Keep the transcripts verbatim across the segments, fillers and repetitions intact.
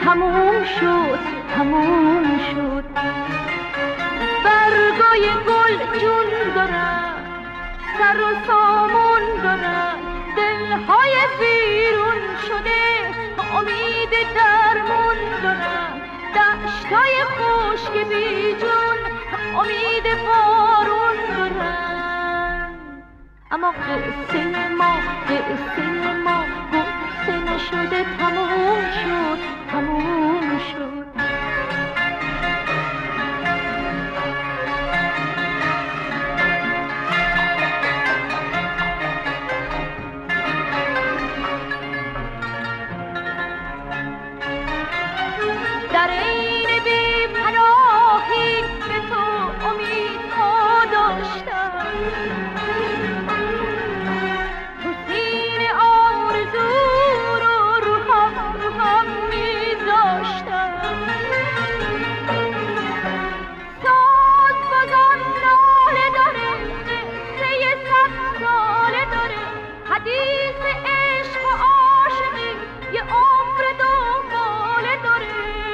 تموم شد تموم شد. برگای گل جون دارن، سر و سامون دارن، دلهای بیرون شده امید درمون دارن. دشتای خشک بی جون امید بارون دارن. اما قصه ما قصه ما قصه نشده تموم شد تموم شد. در این بی پناهی به تو امید ها داشتم، تو سینه آرزو رو رو هم رو هم میذاشتم. ساز بازان ناله داره، قصه صد ساله داره، حدیث عشق و عاشقی یه عمر دنباله داره.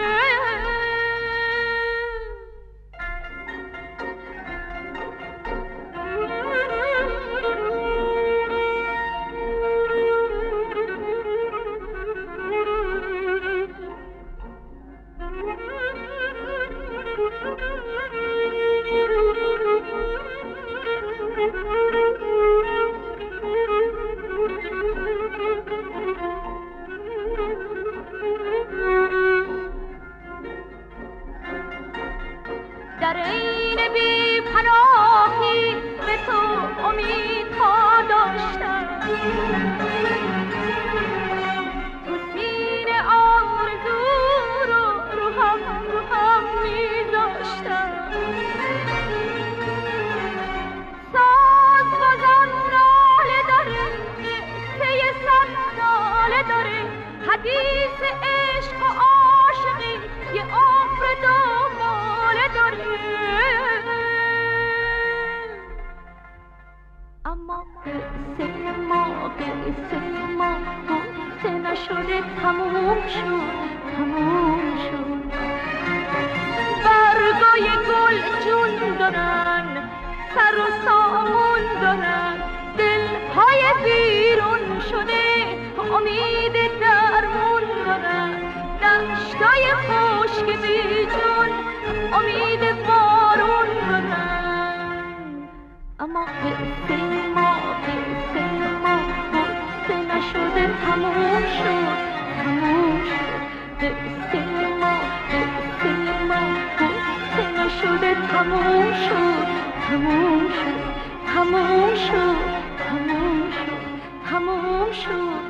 در این بی پناهی به تو امید ها داشتم، تو سینه آرزو رو رو هم رو هم میذاشتم. ساز بازان ناله داره، قصه صد ساله داره، حدیث عشق و عاشقی یه عمر دنباله داره. اما قصه ما قصه ما قصه نشده تموم شد تموم شد. برگای گل جون دارن، سر و سامون دارن، دلهای بیرون شده امید درمون دارن. دشتای خشک بی جون امید بارون دارن. اما قصه ما قصه ما قصه نشده تموم شد تموم شد. قصه ما قصه ما قصه نشده تموم شد تموم شد تموم شد تموم شد تموم شد.